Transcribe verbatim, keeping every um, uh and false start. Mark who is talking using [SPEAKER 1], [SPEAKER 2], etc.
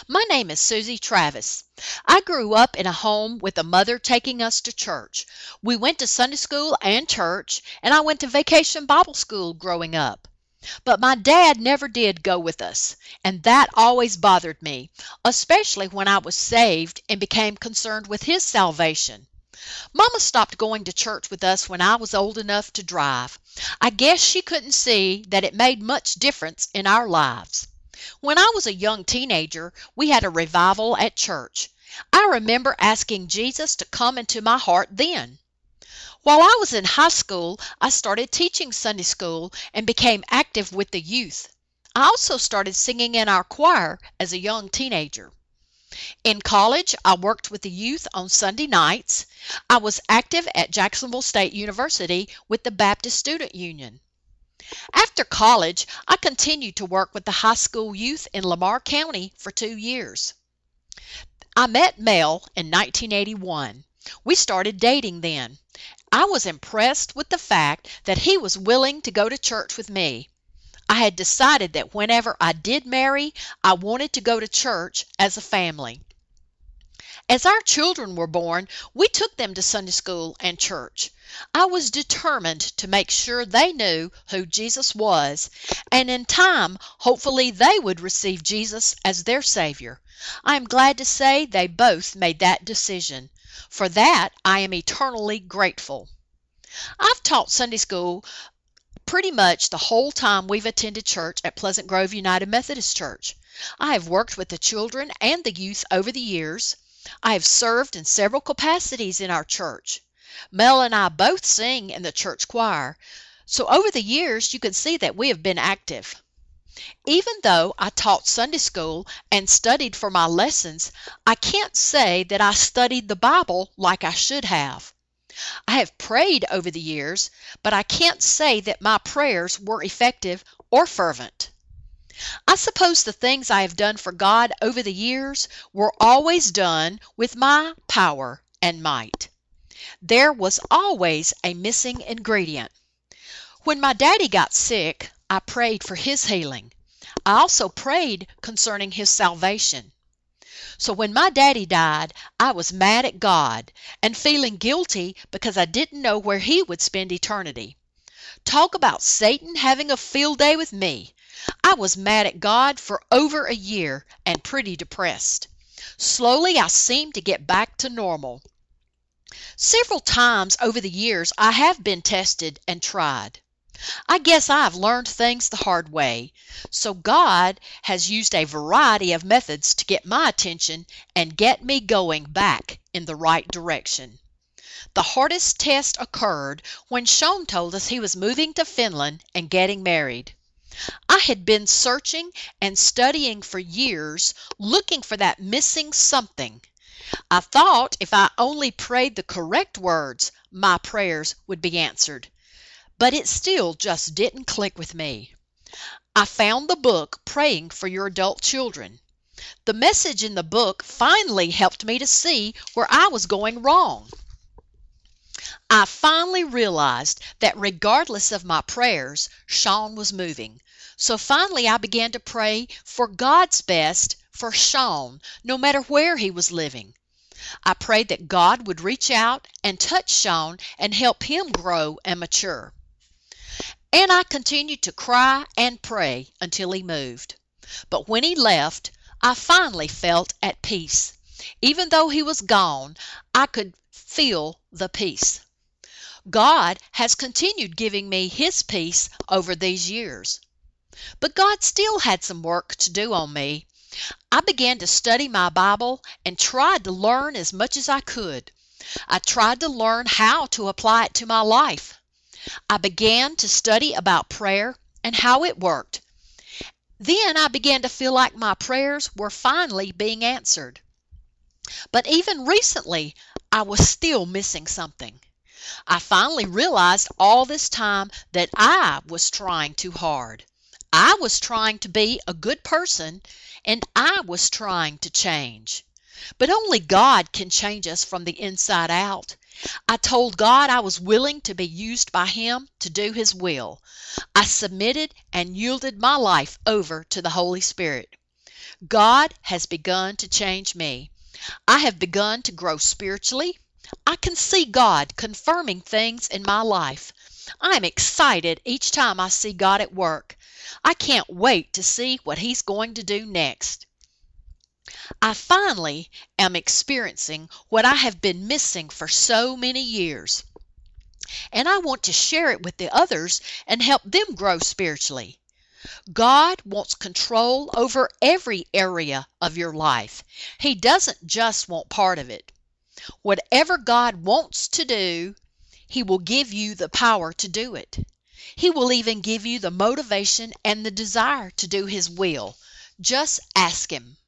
[SPEAKER 1] My name is Susie Travis. I grew up in a home with a mother taking us to church. We went to Sunday school and church, and I went to vacation Bible school growing up. But my dad never did go with us, and that always bothered me, especially when I was saved and became concerned with his salvation. Mama stopped going to church with us when I was old enough to drive. I guess she couldn't see that it made much difference in our lives. When I was a young teenager, we had a revival at church. I remember asking Jesus to come into my heart then. While I was in high school, I started teaching Sunday school and became active with the youth. I also started singing in our choir as a young teenager. In college, I worked with the youth on Sunday nights. I was active at Jacksonville State University with the Baptist Student Union. After college, I continued to work with the high school youth in Lamar County for two years. I met Mel in nineteen eighty-one. We started dating then. I was impressed with the fact that he was willing to go to church with me. I had decided that whenever I did marry, I wanted to go to church as a family. As our children were born, we took them to Sunday school and church. I was determined to make sure they knew who Jesus was, and in time, hopefully they would receive Jesus as their Savior. I am glad to say they both made that decision. For that, I am eternally grateful. I've taught Sunday school pretty much the whole time we've attended church at Pleasant Grove United Methodist Church. I have worked with the children and the youth over the years. I have served in several capacities in our church. Mel and I both sing in the church choir, so over the years you can see that we have been active. Even though I taught Sunday school and studied for my lessons, I can't say that I studied the Bible like I should have. I have prayed over the years, but I can't say that my prayers were effective or fervent. I suppose the things I have done for God over the years were always done with my power and might. There was always a missing ingredient. When my daddy got sick, I prayed for his healing. I also prayed concerning his salvation. So when my daddy died, I was mad at God and feeling guilty because I didn't know where he would spend eternity. Talk about Satan having a field day with me. I was mad at God for over a year and pretty depressed. Slowly, I seemed to get back to normal. Several times over the years, I have been tested and tried. I guess I've learned things the hard way, so God has used a variety of methods to get my attention and get me going back in the right direction. The hardest test occurred when Sean told us he was moving to Finland and getting married. I had been searching and studying for years, looking for that missing something. I thought if I only prayed the correct words, my prayers would be answered. But it still just didn't click with me. I found the book, Praying for Your Adult Children. The message in the book finally helped me to see where I was going wrong. I finally realized that regardless of my prayers, Sean was moving. So finally I began to pray for God's best for Sean, no matter where he was living. I prayed that God would reach out and touch Sean and help him grow and mature. And I continued to cry and pray until he moved. But when he left, I finally felt at peace. Even though he was gone, I could feel the peace. God has continued giving me his peace over these years. But God still had some work to do on me. I began to study my Bible and tried to learn as much as I could. I tried to learn how to apply it to my life. I began to study about prayer and how it worked. Then I began to feel like my prayers were finally being answered. But even recently, I was still missing something. I finally realized all this time that I was trying too hard. I was trying to be a good person, and I was trying to change. But only God can change us from the inside out. I told God I was willing to be used by him to do his will. I submitted and yielded my life over to the Holy Spirit. God has begun to change me. I have begun to grow spiritually. I can see God confirming things in my life. I am excited each time I see God at work. I can't wait to see what He's going to do next. I finally am experiencing what I have been missing for so many years, and I want to share it with the others and help them grow spiritually. God wants control over every area of your life. He doesn't just want part of it. Whatever God wants to do, He will give you the power to do it. He will even give you the motivation and the desire to do His will. Just ask Him.